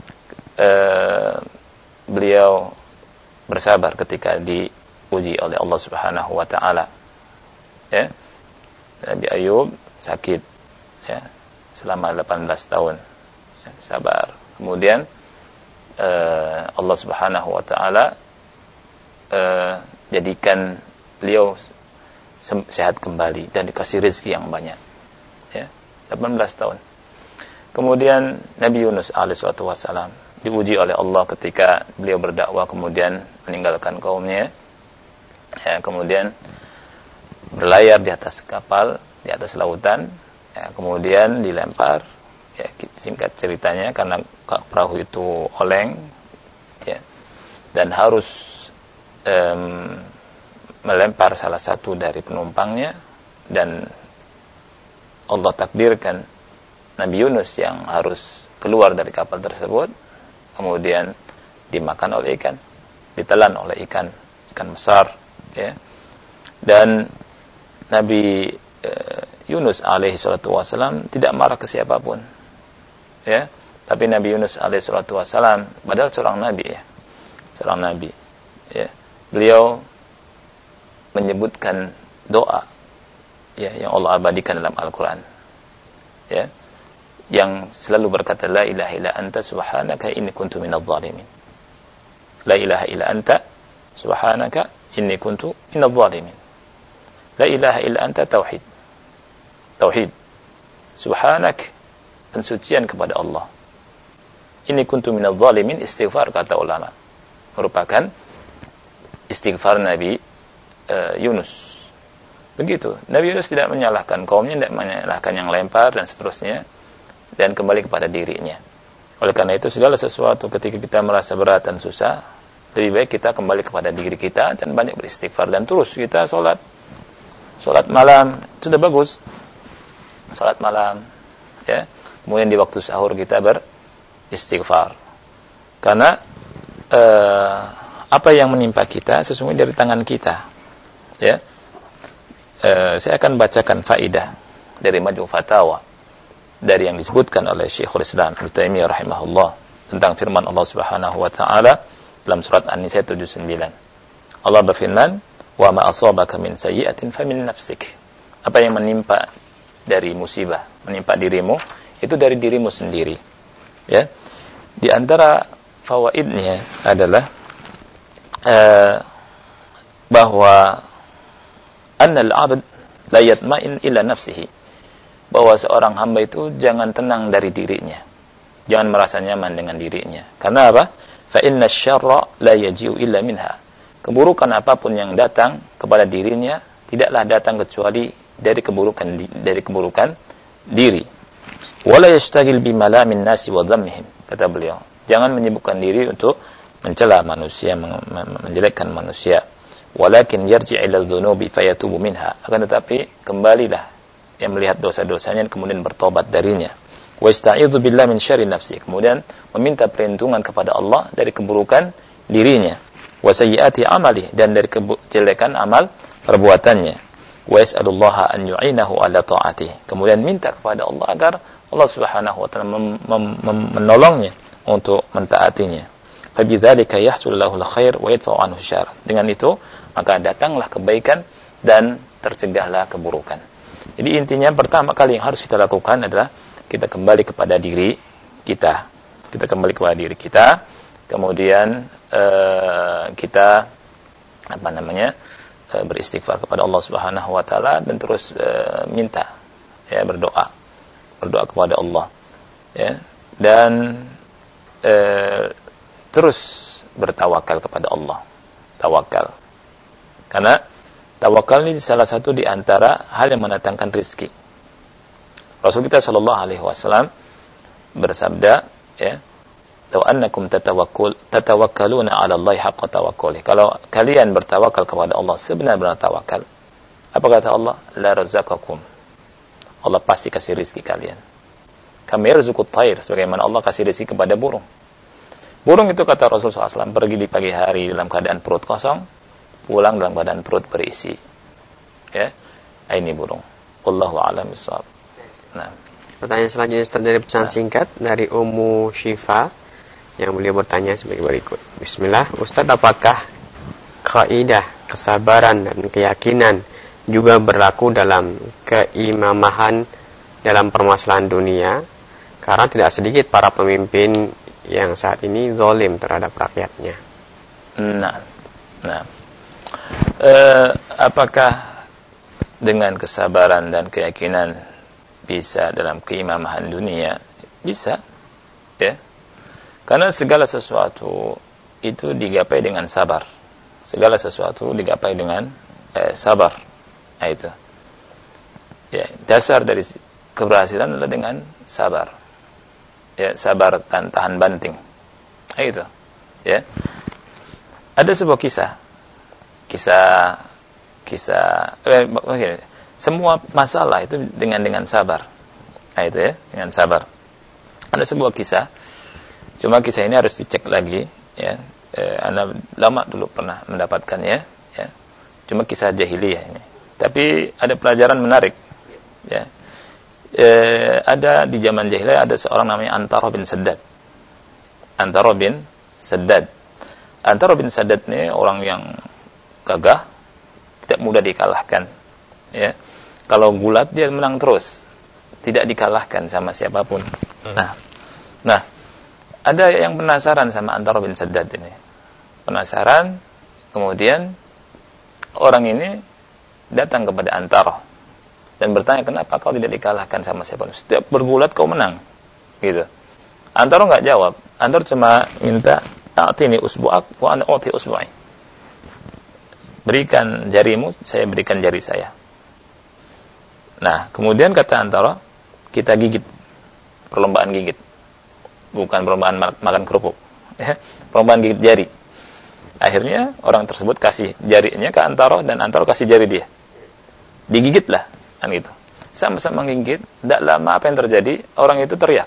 beliau bersabar ketika diuji oleh Allah Subhanahu wa taala. Ya. Nabi Ayub sakit ya, selama 18 tahun. Ya, sabar. Kemudian Allah Subhanahu wa taala jadikan beliau sehat kembali dan dikasih rezeki yang banyak. Ya, 18 tahun. Kemudian Nabi Yunus alaihissalatu wassalam diuji oleh Allah ketika beliau berdakwah kemudian meninggalkan kaumnya. Ya, kemudian berlayar di atas kapal, di atas lautan, ya, kemudian dilempar. Ya, singkat ceritanya karena perahu itu oleng ya, dan harus melempar salah satu dari penumpangnya, dan Allah takdirkan Nabi Yunus yang harus keluar dari kapal tersebut, kemudian dimakan oleh ikan, ditelan oleh ikan besar ya. Dan Nabi Yunus alaihi salatu wasalam tidak marah ke siapapun ya, tapi Nabi Yunus alaihi salatu wasalam padahal seorang nabi ya, beliau menyebutkan doa ya yang Allah abadikan dalam Al-Qur'an ya, yang selalu berkata la ilaha illa anta subhanaka inni kuntu minadh dhalimin. La ilaha illa anta subhanaka inni kuntu minadh dhalimin. La ilaha illa anta tauhid. Subhanak, pensucian kepada Allah. Inni kuntu minadh dhalimin, istighfar kata ulama, merupakan istighfar Nabi Yunus. Begitu. Nabi Yunus tidak menyalahkan kaumnya, tidak menyalahkan yang lempar dan seterusnya, dan kembali kepada dirinya. Oleh karena itu segala sesuatu ketika kita merasa berat dan susah, lebih baik kita kembali kepada diri kita dan banyak beristighfar, dan terus kita sholat malam, sudah bagus. Sholat malam ya. Kemudian di waktu sahur kita beristighfar. Karena apa yang menimpa kita sesungguhnya dari tangan kita. Ya. Saya akan bacakan faidah dari Majmu' Fatawa dari yang disebutkan oleh Syekhul Islam Ibnu Taimiyah rahimahullah tentang firman Allah Subhanahu wa taala dalam surat An-Nisa 79. Allah berfirman, "Wa ma asabaka min sayyi'atin famin nafsik." Apa yang menimpa dari musibah, menimpa dirimu, itu dari dirimu sendiri. Ya. Di antara fawaidnya adalah bahwa annal 'abd la yatma'in ila nafsihi. Bahwa seorang hamba itu jangan tenang dari dirinya. Jangan merasa nyaman dengan dirinya. Karena apa? Fa inna syarra la yaji'u illa minha. Keburukan apapun yang datang kepada dirinya tidaklah datang kecuali dari keburukan diri. Wala yashtagil bima la min nasi wa dhammihim, kata beliau. Jangan menyibukkan diri untuk mencela manusia, menjelekkan manusia. Walakin yarji' ila dzunubi fayatubu minha. Akan tetapi kembalilah yang melihat dosa-dosanya kemudian bertobat darinya. Wa ista'idzu billahi min syarri nafsi. Kemudian meminta perlindungan kepada Allah dari keburukan dirinya. Wa sayyiati amali, dan dari kejelekan amal perbuatannya. Wa yas'alullaha an yu'inahu ala ta'atihi. Kemudian minta kepada Allah agar Allah Subhanahu wa taala menolongnya untuk mentaatinya. Fa bidzalika yahsul lahul khair wa yadfa'u anhu syarr. Dengan itu maka datanglah kebaikan dan tercegahlah keburukan. Jadi intinya pertama kali yang harus kita lakukan adalah kita kembali kepada diri kita. Kita kembali kepada diri kita, kemudian kita beristighfar kepada Allah Subhanahu wa taala dan terus minta, ya, berdoa kepada Allah, ya, dan terus bertawakal kepada Allah. Tawakal. Karena tawakal ini salah satu di antara hal yang mendatangkan rezeki. Rasul kita sallallahu alaihi wasallam bersabda, ya, "Law annakum tatawakkaluna 'ala Allah haqqa tawakkuli." Kalau kalian bertawakal kepada Allah sebenar-benar tawakal, apa kata Allah? La razaqakum. Allah pasti kasih rezeki kalian. Kama yarzuqut thair, sebagaimana Allah kasih rezeki kepada burung. Burung itu kata Rasulullah SAW pergi di pagi hari dalam keadaan perut kosong, pulang dalam keadaan perut berisi. Ya, ini burung. Wallahu a'lam bishawab. Nah, pertanyaan selanjutnya dari pesan singkat dari Ummu Syifa yang beliau bertanya sebagai berikut. Bismillah, Ustaz, apakah kaidah kesabaran dan keyakinan juga berlaku dalam keimamahan dalam permasalahan dunia? Karena tidak sedikit para pemimpin yang saat ini zalim terhadap rakyatnya. Apakah dengan kesabaran dan keyakinan bisa dalam keimamahan dunia? Bisa, ya. Karena segala sesuatu itu digapai dengan sabar. Segala sesuatu digapai dengan sabar. Nah, itu. Ya, dasar dari keberhasilan adalah dengan sabar. Ya, sabar tahan banting. Nah, itu. Ya. Ada sebuah kisah semua masalah itu dengan sabar. Nah, itu, ya, dengan sabar. Ada sebuah kisah, cuma kisah ini harus dicek lagi, ya. Anda lama dulu pernah mendapatkannya, ya. Cuma kisah jahiliyah ini. Tapi ada pelajaran menarik, ya. Ada di zaman jahiliyah ada seorang namanya Antara bin Saddad. Antara bin Saddad ini orang yang gagah, tidak mudah dikalahkan, ya. Kalau gulat dia menang terus, tidak dikalahkan sama siapapun. Nah, ada yang penasaran sama Antara bin Saddad ini. Penasaran, kemudian orang ini datang kepada Antara dan bertanya, kenapa kau tidak dikalahkan sama siapapun? Setiap bergulat kau menang, gitu. Antara enggak jawab. Antara cuma minta, "A'tini usbu'ak wa ana u'ti usbu'i." Berikan jarimu, saya berikan jari saya. Nah, kemudian kata Antara, kita gigit. Perlombaan gigit. Bukan perlombaan makan kerupuk. Ya, perlombaan gigit jari. Akhirnya orang tersebut kasih jarinya ke Antara dan Antara kasih jari dia. Digigitlah, kan gitu. Sama-sama gigit, tidak lama apa yang terjadi? Orang itu teriak.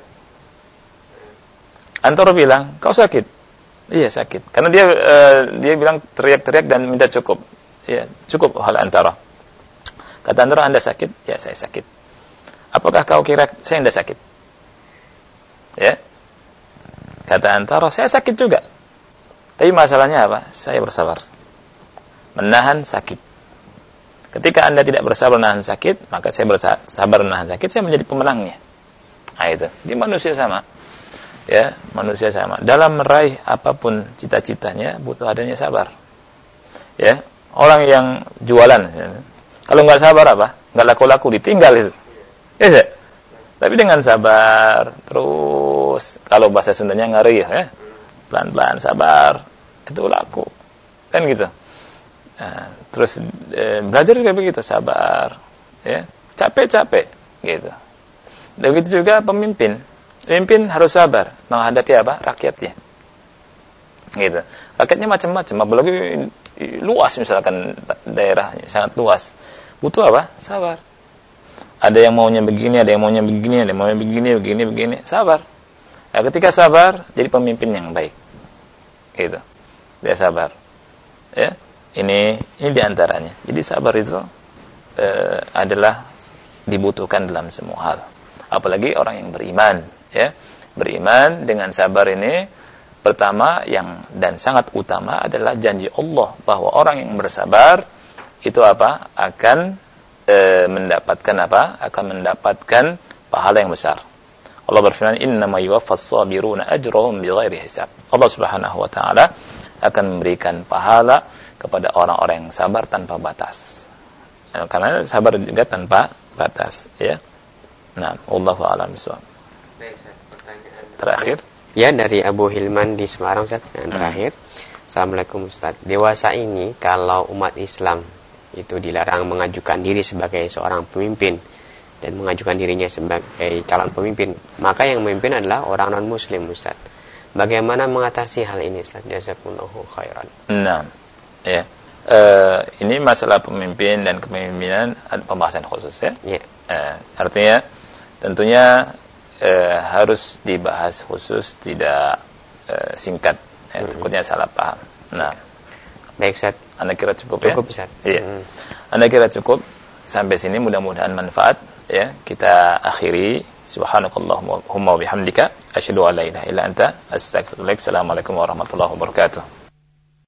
Antara bilang, "Kau sakit?" "Iya, sakit." Karena dia bilang teriak-teriak dan minta cukup. Ya, cukup hal Antara. Kata Antara, "Anda sakit?" "Ya, saya sakit." "Apakah kau kira saya tidak sakit?" Ya. Kata Antara, "Saya sakit juga. Tapi masalahnya apa? Saya bersabar. Menahan sakit. Ketika Anda tidak bersabar menahan sakit, maka saya bersabar menahan sakit, saya menjadi pemenangnya." Nah, itu. Di manusia sama. Ya, manusia sama. Dalam meraih apapun cita-citanya butuh adanya sabar. Ya, orang yang jualan, ya, kalau nggak sabar apa? Nggak laku-laku, ditinggal itu. Ya, tapi dengan sabar, terus kalau bahasa Sundanya ngeri, ya, pelan-pelan sabar, itu laku, kan gitu. Nah, terus belajar juga begitu, sabar, ya, capek-capek, gitu. Dan begitu juga pemimpin. Pemimpin harus sabar menghadapi apa? Rakyatnya. Gitu. Rakyatnya macam-macam, apalagi luas, misalkan daerahnya sangat luas. Butuh apa? Sabar. Ada yang maunya begini, ada yang maunya begini, ada yang maunya begini. Sabar. Nah, ketika sabar, jadi pemimpin yang baik. Gitu. Dia sabar. Ya. Ini diantaranya. Jadi sabar itu adalah dibutuhkan dalam semua hal. Apalagi orang yang beriman. Ya, beriman dengan sabar ini pertama dan sangat utama adalah janji Allah bahwa orang yang bersabar itu apa? Akan mendapatkan apa? Akan mendapatkan pahala yang besar. Allah berfirman, "Innama yuwaffas sabiruna ajrahum bighairi hisab." Allah Subhanahu wa taala akan memberikan pahala kepada orang-orang yang sabar tanpa batas. Karena sabar juga tanpa batas, ya. Nah, wallahu a'lam bishawab. Terakhir, ya, dari Abu Hilman di Semarang, Ustaz. Yang terakhir. Assalamualaikum Ustaz. Dewasa ini kalau umat Islam itu dilarang mengajukan diri sebagai seorang pemimpin dan mengajukan dirinya sebagai calon pemimpin, maka yang memimpin adalah orang non-muslim, Ustaz. Bagaimana mengatasi hal ini, Ustaz? Jazakumullahu khairan. Nah, ya. Ini masalah pemimpin dan kepemimpinan ada pembahasan khusus, ya. Ya. Artinya tentunya harus dibahas khusus, tidak singkat. Takutnya salah paham. Nah, baik, Ustaz. Anda kira cukup ya? Cukup, Ustaz. Iya. Anda kira cukup sampai sini, mudah-mudahan manfaat, ya. Kita akhiri. Subhanakallahumma wa bihamdika asyhadu an la ilaha illa anta astaghfiruka wa atubu ilaik. Assalamualaikum warahmatullahi wabarakatuh.